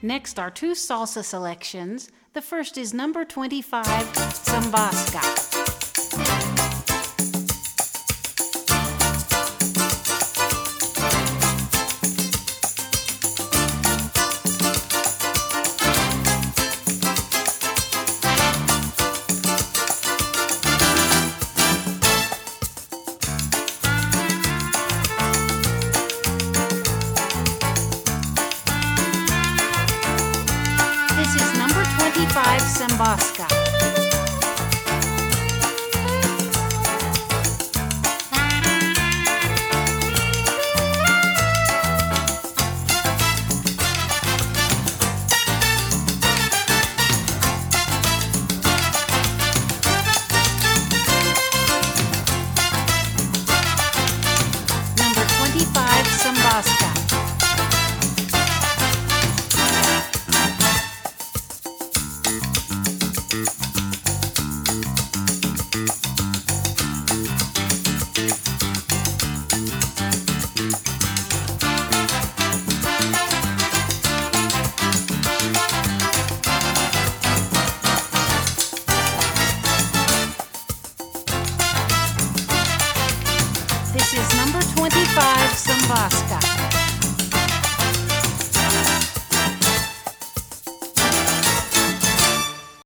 Next are two salsa selections. The first is number 25, Sambasca. This is number 25, Sambasca. Number 25, Sambasca. This is number 25, Sambasca.